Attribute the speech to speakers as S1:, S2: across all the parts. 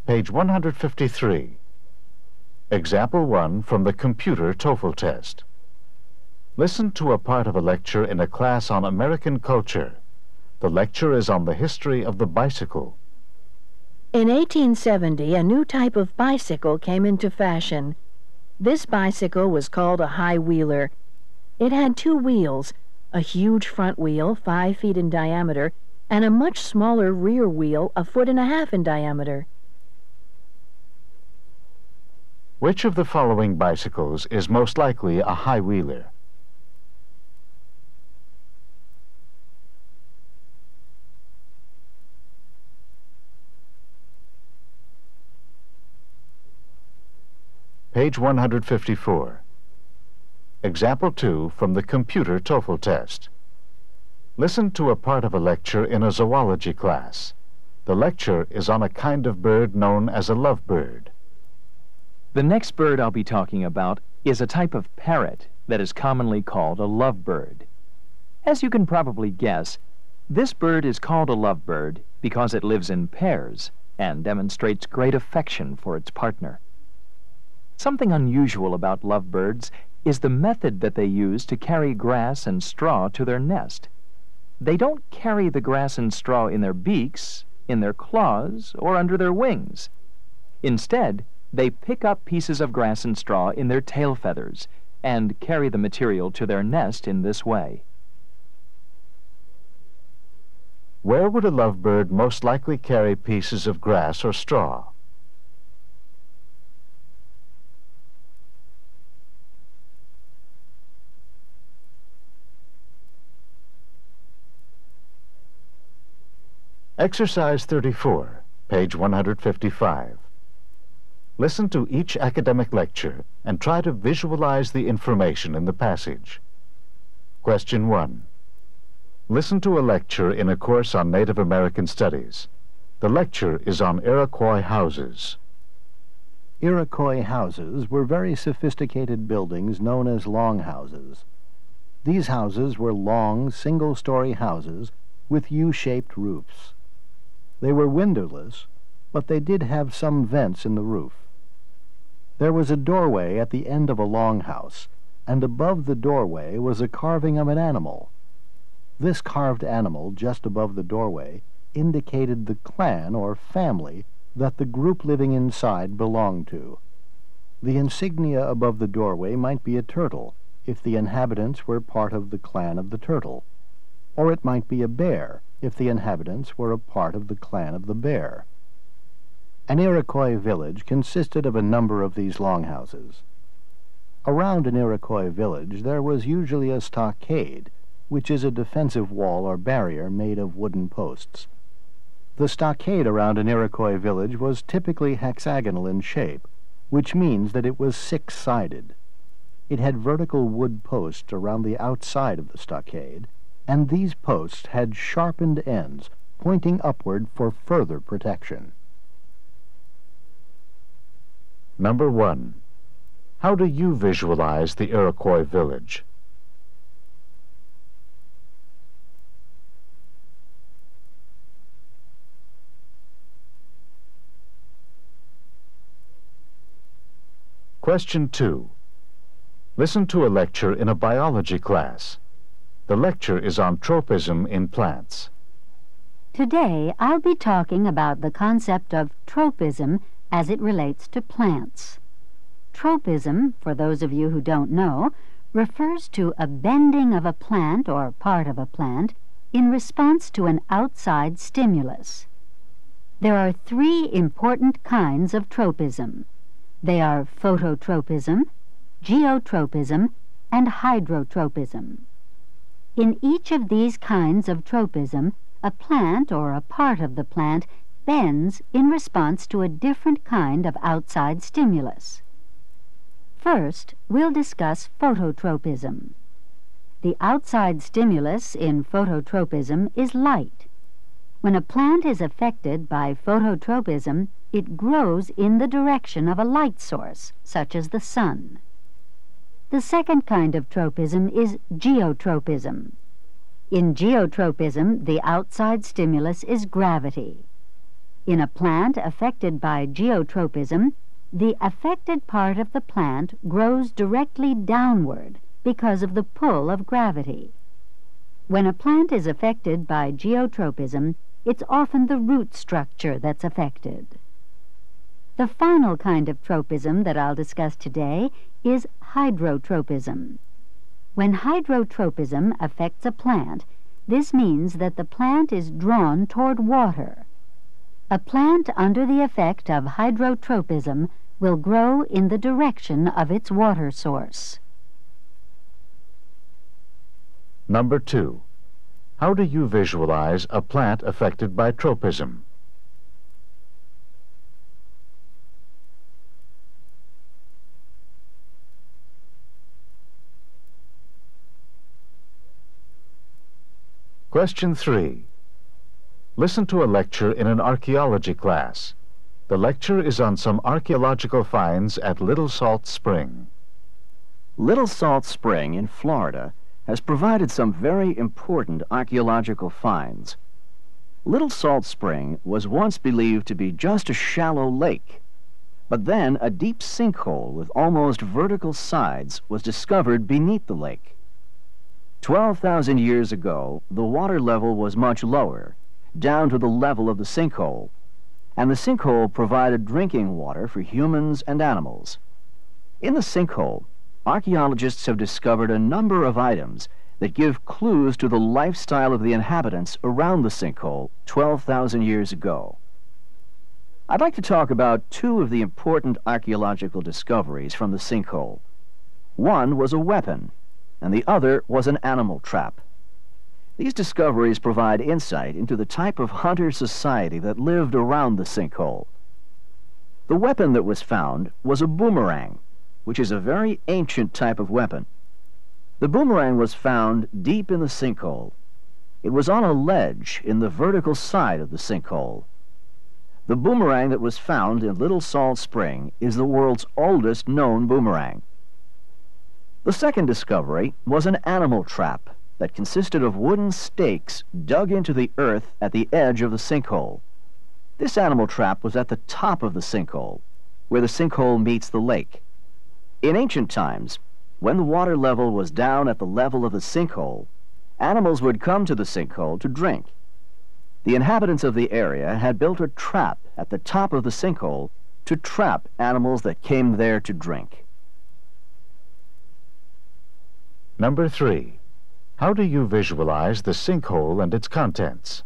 S1: Page 153. Example 1 from the computer TOEFL test. Listen to a part of a lecture in a class on American culture. The lecture is on the history of the bicycle.
S2: In 1870, a new type of bicycle came into fashion. This bicycle was called a high-wheeler. It had two wheels, a huge front wheel 5 feet in diameter, and a much smaller rear wheel 1.5 feet in diameter.
S1: Which of the following bicycles is most likely a high-wheeler? Page 154. Example 2 from the computer TOEFL test. Listen to a part of a lecture in a zoology class. The lecture is on a kind of bird known as a lovebird.
S3: The next bird I'll be talking about is a type of parrot that is commonly called a lovebird. As you can probably guess, this bird is called a lovebird because it lives in pairs and demonstrates great affection for its partner. Something unusual about lovebirds is the method that they use to carry grass and straw to their nest. They don't carry the grass and straw in their beaks, in their claws, or under their wings. Instead, they pick up pieces of grass and straw in their tail feathers and carry the material to their nest in this way.
S1: Where would a lovebird most likely carry pieces of grass or straw? Exercise 34, page 155. Listen to each academic lecture and try to visualize the information in the passage. Question 1. Listen to a lecture in a course on Native American Studies. The lecture is on Iroquois houses.
S4: Iroquois houses were very sophisticated buildings known as longhouses. These houses were long, single-story houses with U-shaped roofs. They were windowless, but they did have some vents in the roof. There was a doorway at the end of a longhouse, and above the doorway was a carving of an animal. This carved animal just above the doorway indicated the clan or family that the group living inside belonged to. The insignia above the doorway might be a turtle, if the inhabitants were part of the clan of the turtle, or it might be a bear, if the inhabitants were a part of the clan of the bear. An Iroquois village consisted of a number of these longhouses. Around an Iroquois village there was usually a stockade, which is a defensive wall or barrier made of wooden posts. The stockade around an Iroquois village was typically hexagonal in shape, which means that it was six-sided. It had vertical wood posts around the outside of the stockade, and these posts had sharpened ends pointing upward for further protection.
S1: Number 1. How do you visualize the Iroquois village? Question 2. Listen to a lecture in a biology class. The lecture is on tropism in plants.
S5: Today, I'll be talking about the concept of tropism as it relates to plants. Tropism, for those of you who don't know, refers to a bending of a plant or part of a plant in response to an outside stimulus. There are 3 important kinds of tropism. They are phototropism, geotropism, and hydrotropism. In each of these kinds of tropism, a plant or a part of the plant bends in response to a different kind of outside stimulus. First, we'll discuss phototropism. The outside stimulus in phototropism is light. When a plant is affected by phototropism, it grows in the direction of a light source, such as the sun. The second kind of tropism is geotropism. In geotropism, the outside stimulus is gravity. In a plant affected by geotropism, the affected part of the plant grows directly downward because of the pull of gravity. When a plant is affected by geotropism, it's often the root structure that's affected. The final kind of tropism that I'll discuss today is hydrotropism. When hydrotropism affects a plant, this means that the plant is drawn toward water. A plant under the effect of hydrotropism will grow in the direction of its water source.
S1: Number 2. How do you visualize a plant affected by tropism? Question 3. Listen to a lecture in an archaeology class. The lecture is on some archaeological finds at Little Salt Spring.
S6: Little Salt Spring in Florida has provided some very important archaeological finds. Little Salt Spring was once believed to be just a shallow lake, but then a deep sinkhole with almost vertical sides was discovered beneath the lake. 12,000 years ago, the water level was much lower, down to the level of the sinkhole, and the sinkhole provided drinking water for humans and animals. In the sinkhole, archaeologists have discovered a number of items that give clues to the lifestyle of the inhabitants around the sinkhole 12,000 years ago. I'd like to talk about two of the important archaeological discoveries from the sinkhole. One was a weapon, and the other was an animal trap. These discoveries provide insight into the type of hunter society that lived around the sinkhole. The weapon that was found was a boomerang, which is a very ancient type of weapon. The boomerang was found deep in the sinkhole. It was on a ledge in the vertical side of the sinkhole. The boomerang that was found in Little Salt Spring is the world's oldest known boomerang. The second discovery was an animal trap that consisted of wooden stakes dug into the earth at the edge of the sinkhole. This animal trap was at the top of the sinkhole, where the sinkhole meets the lake. In ancient times, when the water level was down at the level of the sinkhole, animals would come to the sinkhole to drink. The inhabitants of the area had built a trap at the top of the sinkhole to trap animals that came there to drink.
S1: Number 3. How do you visualize the sinkhole and its contents?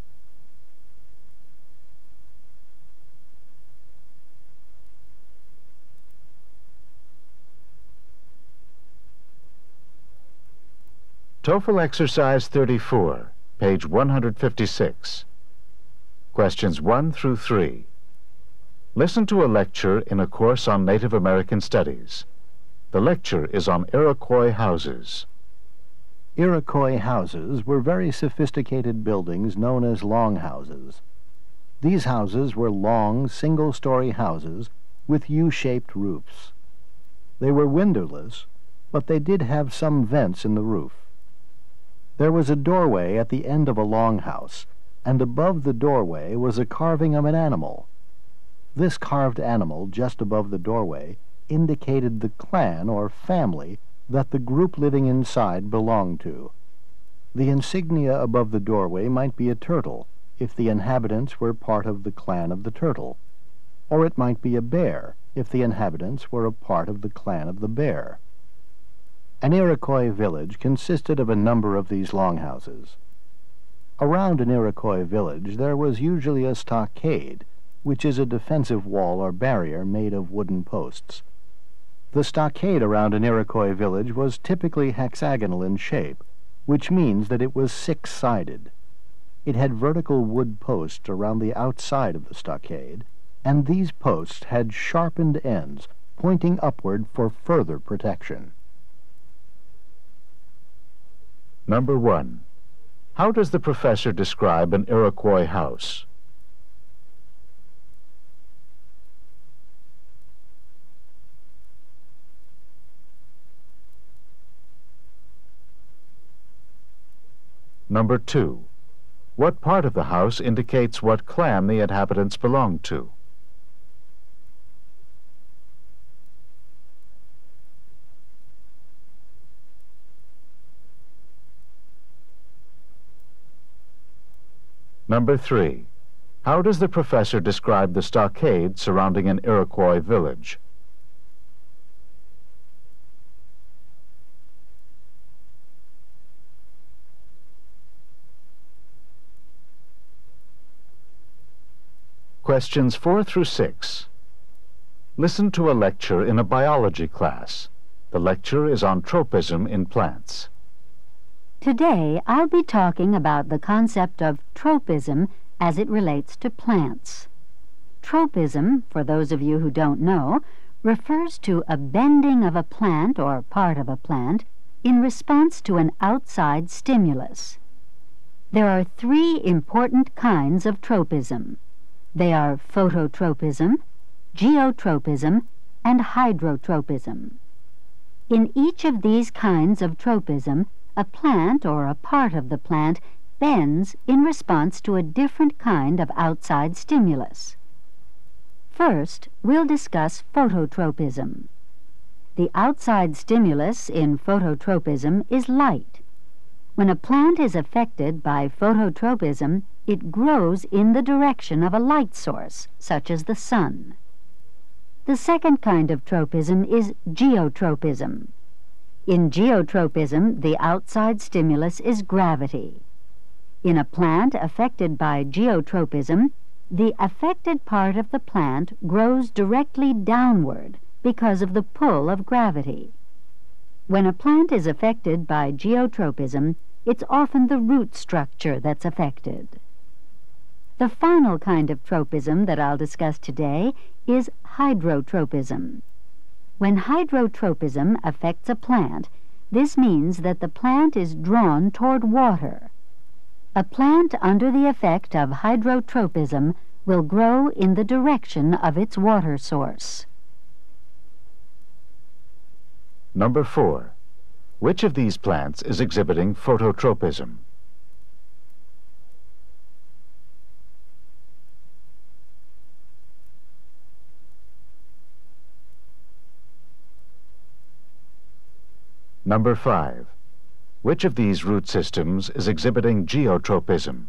S1: TOEFL Exercise 34, page 156. Questions 1 through 3. Listen to a lecture in a course on Native American Studies. The lecture is on Iroquois houses.
S4: Iroquois houses were very sophisticated buildings known as longhouses. These houses were long, single-story houses with U-shaped roofs. They were windowless, but they did have some vents in the roof. There was a doorway at the end of a longhouse, and above the doorway was a carving of an animal. This carved animal just above the doorway indicated the clan or family that the group living inside belonged to. The insignia above the doorway might be a turtle, if the inhabitants were part of the clan of the turtle, or it might be a bear, if the inhabitants were a part of the clan of the bear. An Iroquois village consisted of a number of these longhouses. Around an Iroquois village there was usually a stockade, which is a defensive wall or barrier made of wooden posts. The stockade around an Iroquois village was typically hexagonal in shape, which means that it was six-sided. It had vertical wood posts around the outside of the stockade, and these posts had sharpened ends pointing upward for further protection.
S1: Number 1. How does the professor describe an Iroquois house? Number 2. What part of the house indicates what clan the inhabitants belong to? Number 3. How does the professor describe the stockade surrounding an Iroquois village? Questions 4 through 6. Listen to a lecture in a biology class. The lecture is on tropism in plants.
S5: Today, I'll be talking about the concept of tropism as it relates to plants. Tropism, for those of you who don't know, refers to a bending of a plant or part of a plant in response to an outside stimulus. There are 3 important kinds of tropism. They are phototropism, geotropism, and hydrotropism. In each of these kinds of tropism, a plant or a part of the plant bends in response to a different kind of outside stimulus. First, we'll discuss phototropism. The outside stimulus in phototropism is light. When a plant is affected by phototropism, it grows in the direction of a light source, such as the sun. The second kind of tropism is geotropism. In geotropism, the outside stimulus is gravity. In a plant affected by geotropism, the affected part of the plant grows directly downward because of the pull of gravity. When a plant is affected by geotropism, it's often the root structure that's affected. The final kind of tropism that I'll discuss today is hydrotropism. When hydrotropism affects a plant, this means that the plant is drawn toward water. A plant under the effect of hydrotropism will grow in the direction of its water source.
S1: Number 4. Which of these plants is exhibiting phototropism? Number 5. Which of these root systems is exhibiting geotropism?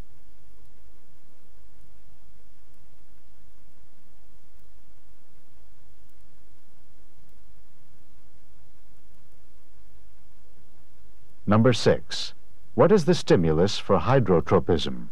S1: Number 6. What is the stimulus for hydrotropism?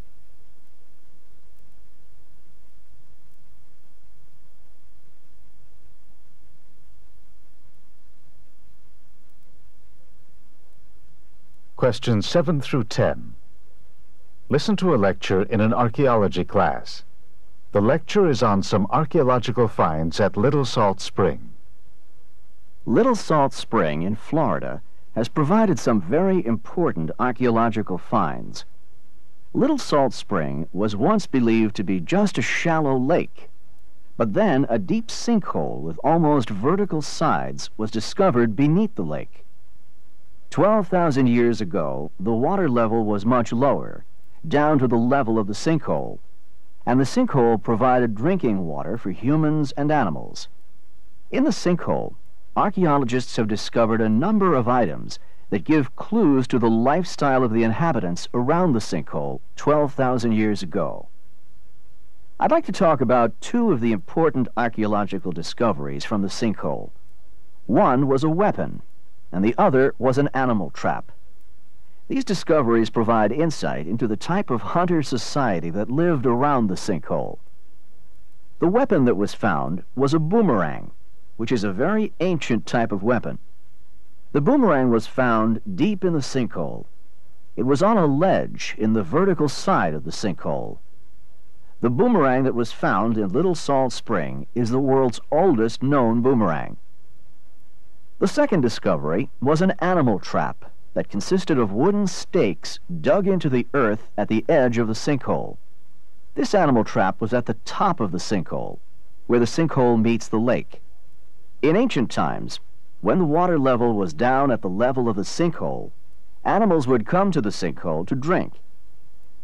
S1: Questions 7 through 10. Listen to a lecture in an archaeology class. The lecture is on some archaeological finds at Little Salt Spring.
S6: Little Salt Spring in Florida has provided some very important archaeological finds. Little Salt Spring was once believed to be just a shallow lake, but then a deep sinkhole with almost vertical sides was discovered beneath the lake. 12,000 years ago, the water level was much lower, down to the level of the sinkhole, and the sinkhole provided drinking water for humans and animals. In the sinkhole, archaeologists have discovered a number of items that give clues to the lifestyle of the inhabitants around the sinkhole 12,000 years ago. I'd like to talk about 2 of the important archaeological discoveries from the sinkhole. One was a weapon, and the other was an animal trap. These discoveries provide insight into the type of hunter society that lived around the sinkhole. The weapon that was found was a boomerang, which is a very ancient type of weapon. The boomerang was found deep in the sinkhole. It was on a ledge in the vertical side of the sinkhole. The boomerang that was found in Little Salt Spring is the world's oldest known boomerang. The second discovery was an animal trap that consisted of wooden stakes dug into the earth at the edge of the sinkhole. This animal trap was at the top of the sinkhole, where the sinkhole meets the lake. In ancient times, when the water level was down at the level of the sinkhole, animals would come to the sinkhole to drink.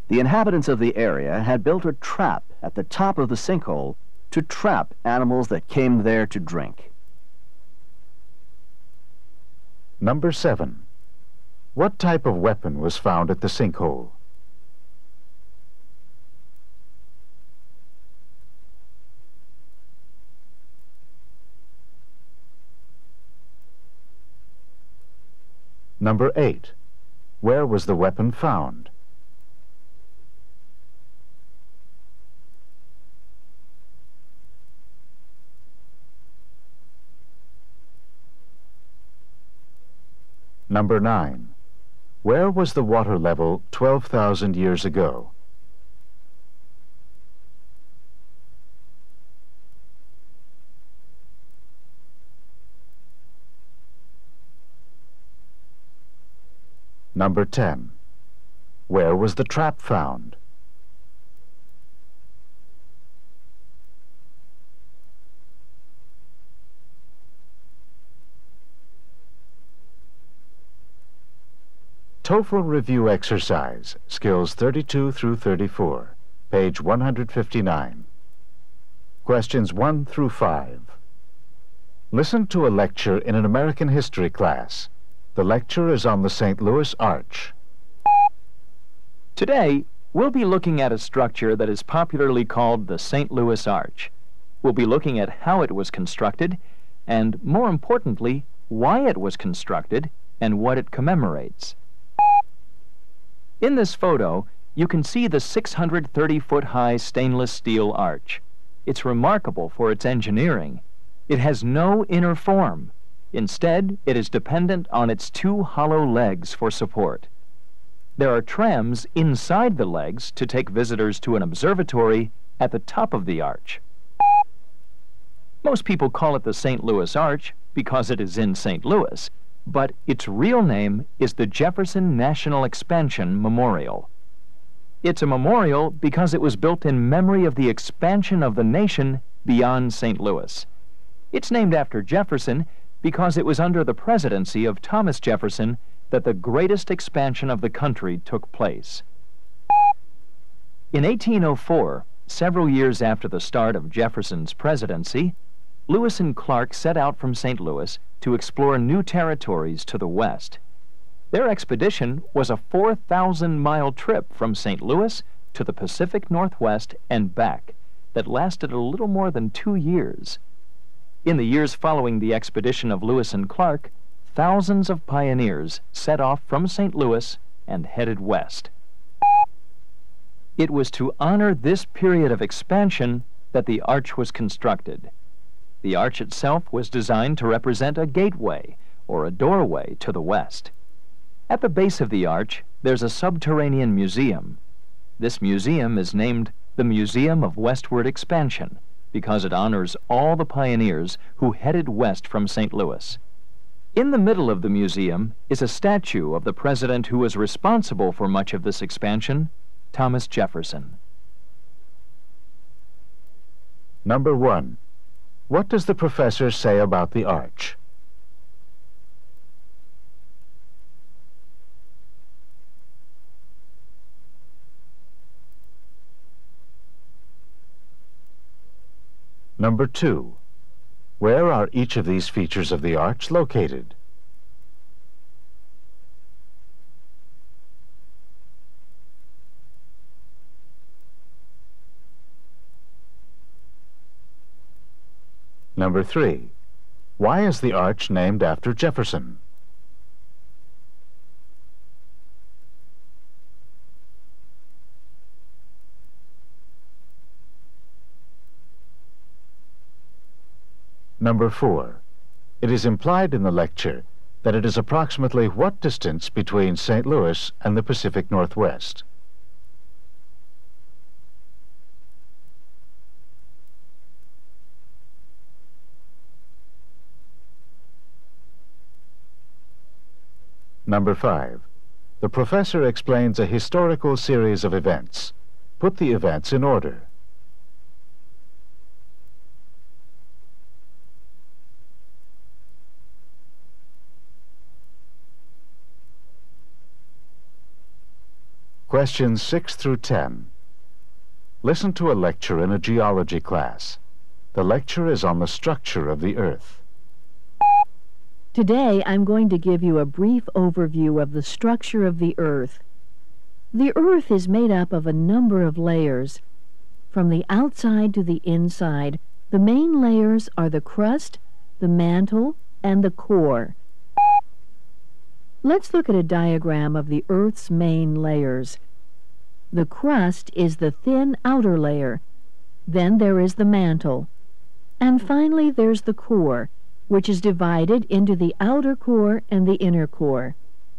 S6: The inhabitants of the area had built a trap at the top of the sinkhole to trap animals that came there to drink.
S1: Number 7. What type of weapon was found at the sinkhole? Number 8. Where was the weapon found? Number 9. Where was the water level 12,000 years ago? Number 10. Where was the trap found? TOEFL Review Exercise, Skills 32 through 34, page 159. Questions 1 through 5. Listen to a lecture in an American history class. The lecture is on the St. Louis Arch.
S3: Today, we'll be looking at a structure that is popularly called the St. Louis Arch. We'll be looking at how it was constructed, and more importantly, why it was constructed and what it commemorates. In this photo, you can see the 630-foot-high stainless steel arch. It's remarkable for its engineering. It has no inner form. Instead, it is dependent on its two hollow legs for support. There are trams inside the legs to take visitors to an observatory at the top of the arch. Most people call it the St. Louis Arch because it is in St. Louis, but its real name is the Jefferson National Expansion Memorial. It's a memorial because it was built in memory of the expansion of the nation beyond St. Louis. It's named after Jefferson because it was under the presidency of Thomas Jefferson that the greatest expansion of the country took place. In 1804, several years after the start of Jefferson's presidency, Lewis and Clark set out from St. Louis to explore new territories to the west. Their expedition was a 4,000-mile trip from St. Louis to the Pacific Northwest and back that lasted a little more than 2 years. In the years following the expedition of Lewis and Clark, thousands of pioneers set off from St. Louis and headed west. It was to honor this period of expansion that the arch was constructed. The arch itself was designed to represent a gateway, or a doorway, to the west. At the base of the arch, there's a subterranean museum. This museum is named the Museum of Westward Expansion because it honors all the pioneers who headed west from St. Louis. In the middle of the museum is a statue of the president who was responsible for much of this expansion, Thomas Jefferson.
S1: Number 1. What does the professor say about the arch? Number 2. Where are each of these features of the arch located? Number 3. Why is the arch named after Jefferson? Number 4. It is implied in the lecture that it is approximately what distance between St. Louis and the Pacific Northwest? Number 5. The professor explains a historical series of events. Put the events in order. Questions 6 through 10. Listen to a lecture in a geology class. The lecture is on the structure of the Earth.
S2: Today I'm going to give you a brief overview of the structure of the Earth. The Earth is made up of a number of layers. From the outside to the inside, the main layers are the crust, the mantle, and the core. Let's look at a diagram of the Earth's main layers. The crust is the thin outer layer. Then there is the mantle. And finally there's the core, which is divided into the outer core and the inner core.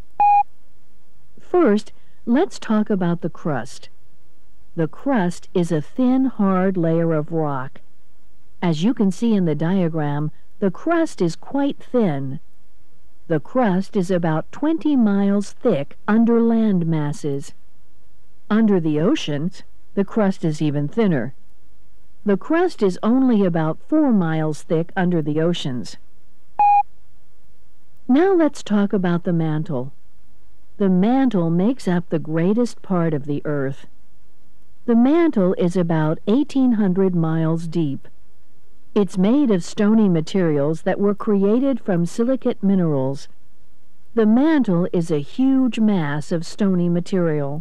S2: First, let's talk about the crust. The crust is a thin, hard layer of rock. As you can see in the diagram, the crust is quite thin. The crust is about 20 miles thick under land masses. Under the oceans, the crust is even thinner. The crust is only about 4 miles thick under the oceans. Now let's talk about the mantle. The mantle makes up the greatest part of the Earth. The mantle is about 1,800 miles deep. It's made of stony materials that were created from silicate minerals. The mantle is a huge mass of stony material.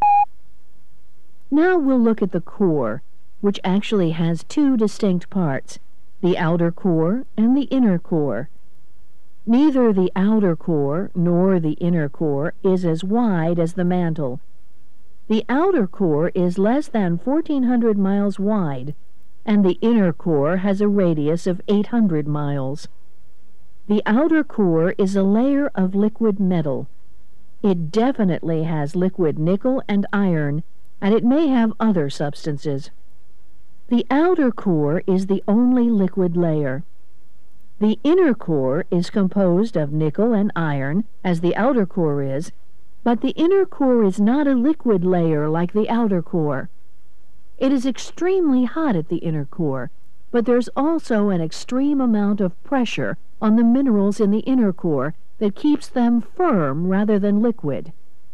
S2: Now we'll look at the core, which actually has two distinct parts, the outer core and the inner core. Neither the outer core nor the inner core is as wide as the mantle. The outer core is less than 1,400 miles wide, and the inner core has a radius of 800 miles. The outer core is a layer of liquid metal. It definitely has liquid nickel and iron, and it may have other substances. The outer core is the only liquid layer. The inner core is composed of nickel and iron, as the outer core is, but the inner core is not a liquid layer like the outer core. It is extremely hot at the inner core, but there's also an extreme amount of pressure on the minerals in the inner core that keeps them firm rather than liquid.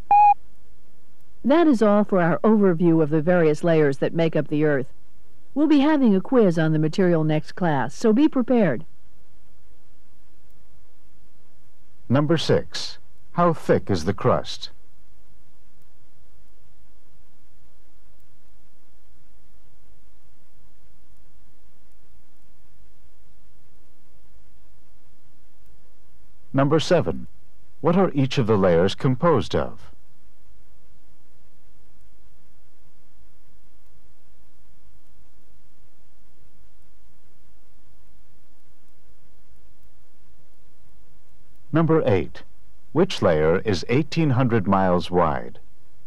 S2: That is all for our overview of the various layers that make up the Earth. We'll be having a quiz on the material next class, so be prepared.
S1: Number 6. How thick is the crust? Number 7. What are each of the layers composed of? Number 8. Which layer is 1,800 miles wide?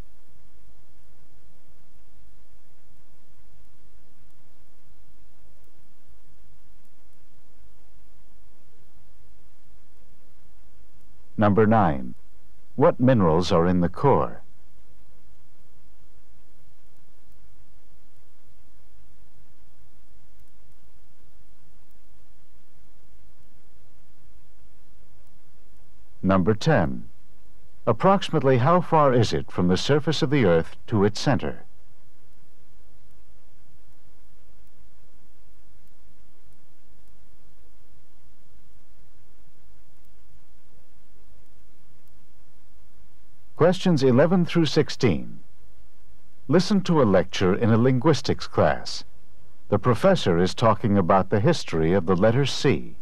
S1: Number 9. What minerals are in the core? Number 10. Approximately how far is it from the surface of the Earth to its center? Questions 11 through 16. Listen to a lecture in a linguistics class. The professor is talking about the history of the letter C.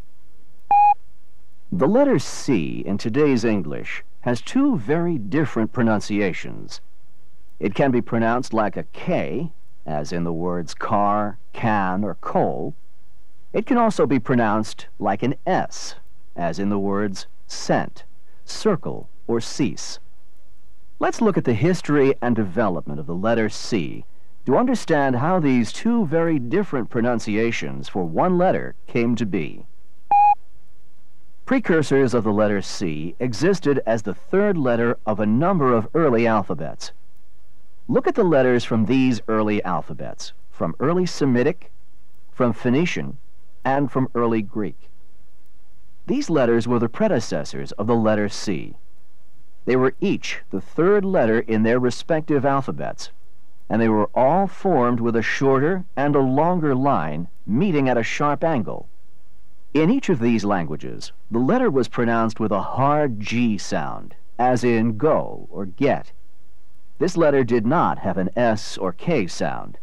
S6: The letter C in today's English has two very different pronunciations. It can be pronounced like a K, as in the words car, can, or coal. It can also be pronounced like an S, as in the words cent, circle, or cease. Let's look at the history and development of the letter C to understand how these two very different pronunciations for one letter came to be. Precursors of the letter C existed as the third letter of a number of early alphabets. Look at the letters from these early alphabets, from early Semitic, from Phoenician, and from early Greek. These letters were the predecessors of the letter C. They were each the third letter in their respective alphabets, and they were all formed with a shorter and a longer line meeting at a sharp angle. In each of these languages, the letter was pronounced with a hard G sound, as in go or get. This letter did not have an S or K sound.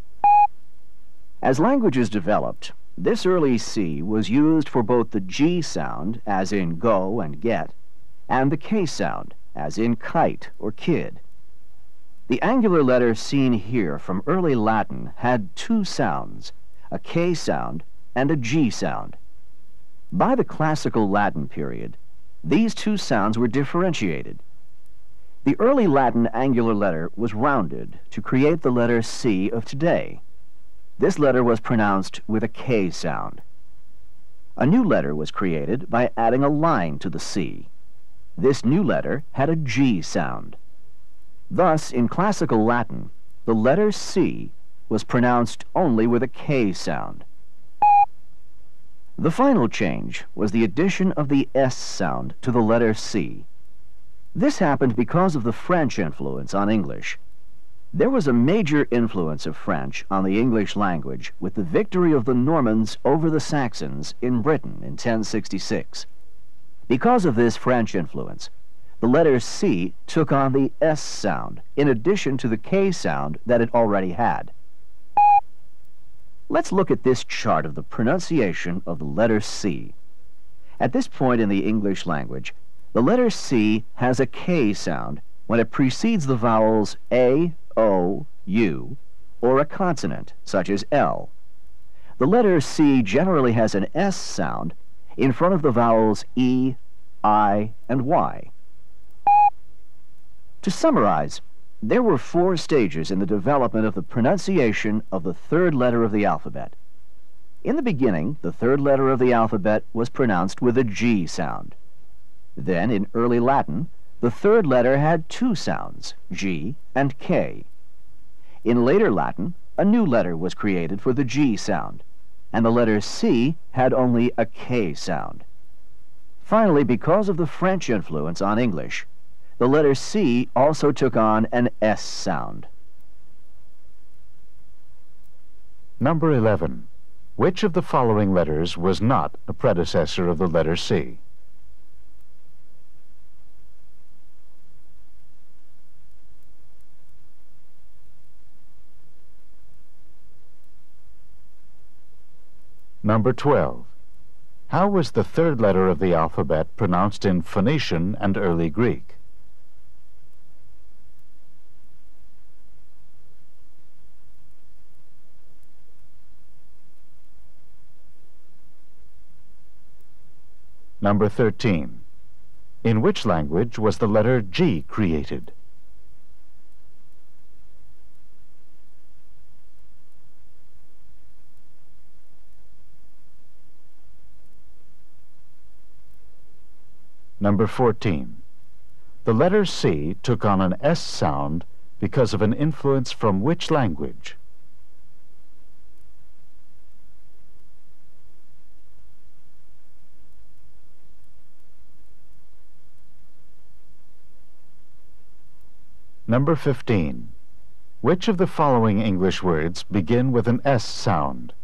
S6: As languages developed, this early C was used for both the G sound, as in go and get, and the K sound, as in kite or kid. The angular letter seen here from early Latin had two sounds, a K sound and a G sound. By the classical Latin period, these two sounds were differentiated. The early Latin angular letter was rounded to create the letter C of today. This letter was pronounced with a K sound. A new letter was created by adding a line to the C. This new letter had a G sound. Thus, in classical Latin, the letter C was pronounced only with a K sound. The final change was the addition of the S sound to the letter C. This happened because of the French influence on English. There was a major influence of French on the English language with the victory of the Normans over the Saxons in Britain in 1066. Because of this French influence, the letter C took on the S sound in addition to the K sound that it already had. Let's look at this chart of the pronunciation of the letter C. At this point in the English language, the letter C has a K sound when it precedes the vowels A, O, U, or a consonant, such as L. The letter C generally has an S sound in front of the vowels E, I, and Y. To summarize, there were 4 stages in the development of the pronunciation of the third letter of the alphabet. In the beginning, the third letter of the alphabet was pronounced with a G sound. Then, in early Latin, the third letter had 2 sounds, G and K. In later Latin, a new letter was created for the G sound, and the letter C had only a K sound. Finally, because of the French influence on English, the letter C also took on an S sound.
S1: Number 11. Which of the following letters was not a predecessor of the letter C? Number 12. How was the third letter of the alphabet pronounced in Phoenician and early Greek? Number 13. In which language was the letter G created? Number 14. The letter C took on an S sound because of an influence from which language? Number 15. Which of the following English words begin with an S sound?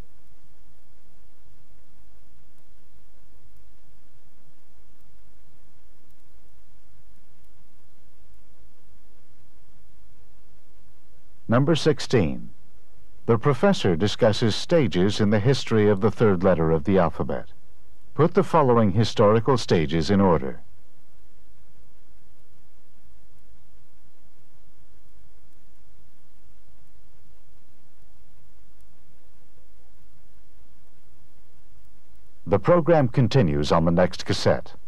S1: Number 16. The professor discusses stages in the history of the third letter of the alphabet. Put the following historical stages in order. The program continues on the next cassette.